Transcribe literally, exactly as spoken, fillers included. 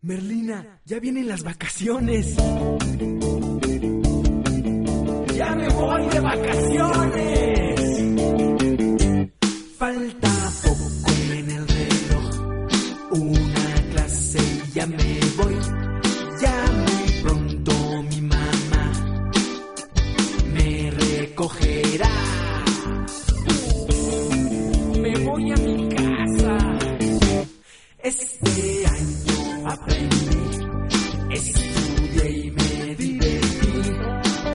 Merlina, ya vienen las vacaciones. ¡Ya me voy de vacaciones! Falta poco en el reloj, una clase y ya me voy. Ya muy pronto mi mamá me recogerá. Me voy a mi casa. Es